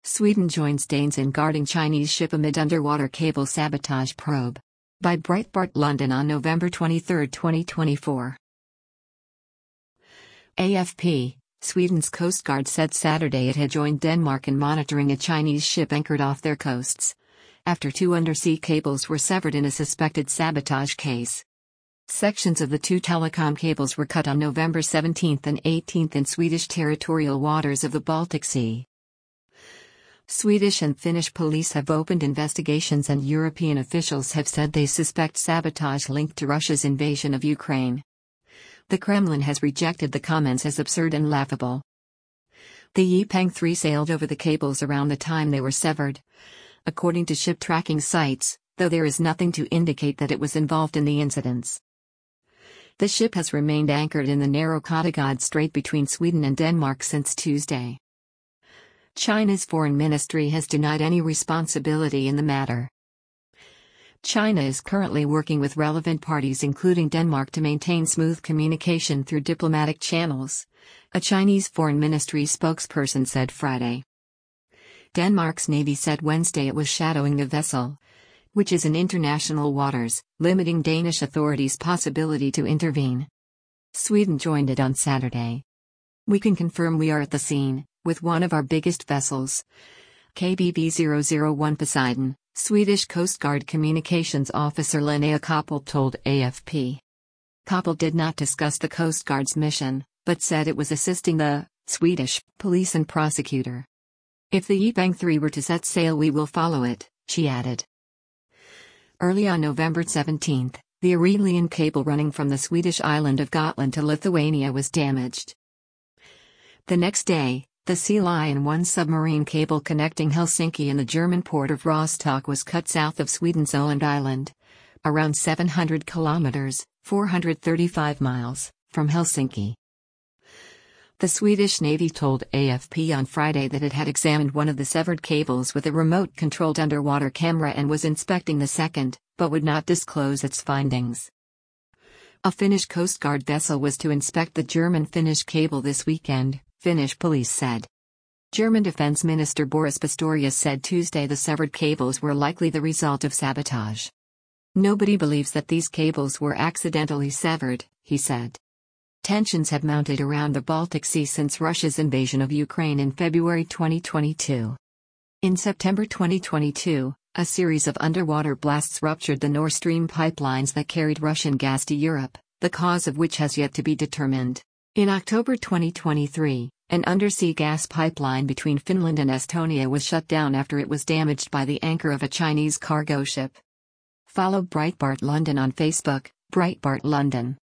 Sweden joins Danes in guarding Chinese ship amid underwater cable sabotage probe. By Breitbart London on November 23, 2024. AFP, Sweden's Coast Guard said Saturday it had joined Denmark in monitoring a Chinese ship anchored off their coasts, after 2 undersea cables were severed in a suspected sabotage case. Sections of the 2 telecom cables were cut on November 17 and 18 in Swedish territorial waters of the Baltic Sea. Swedish and Finnish police have opened investigations and European officials have said they suspect sabotage linked to Russia's invasion of Ukraine. The Kremlin has rejected the comments as absurd and laughable. The Yipeng 3 sailed over the cables around the time they were severed, according to ship tracking sites, though there is nothing to indicate that it was involved in the incidents. The ship has remained anchored in the narrow Kattegat Strait between Sweden and Denmark since Tuesday. China's foreign ministry has denied any responsibility in the matter. China is currently working with relevant parties including Denmark to maintain smooth communication through diplomatic channels, a Chinese foreign ministry spokesperson said Friday. Denmark's navy said Wednesday it was shadowing the vessel, which is in international waters, limiting Danish authorities' possibility to intervene. Sweden joined it on Saturday. We can confirm we are at the scene, with one of our biggest vessels, KBV-001 Poseidon, Swedish Coast Guard communications officer Linnea Koppel told AFP. Koppel did not discuss the Coast Guard's mission, but said it was assisting the Swedish police and prosecutor. If the Yipeng 3 were to set sail, we will follow it, she added. Early on November 17, the Aurelian cable running from the Swedish island of Gotland to Lithuania was damaged. The next day, the Sea Lion 1 submarine cable connecting Helsinki and the German port of Rostock was cut south of Sweden's Öland Island, around 700 kilometers, 435 miles, from Helsinki. The Swedish Navy told AFP on Friday that it had examined one of the severed cables with a remote-controlled underwater camera and was inspecting the second, but would not disclose its findings. A Finnish Coast Guard vessel was to inspect the German-Finnish cable this weekend, Finnish police said. German Defense Minister Boris Pistorius said Tuesday the severed cables were likely the result of sabotage. Nobody believes that these cables were accidentally severed, he said. Tensions have mounted around the Baltic Sea since Russia's invasion of Ukraine in February 2022. In September 2022, a series of underwater blasts ruptured the Nord Stream pipelines that carried Russian gas to Europe, the cause of which has yet to be determined. In October 2023, an undersea gas pipeline between Finland and Estonia was shut down after it was damaged by the anchor of a Chinese cargo ship. Follow Breitbart London on Facebook, Breitbart London.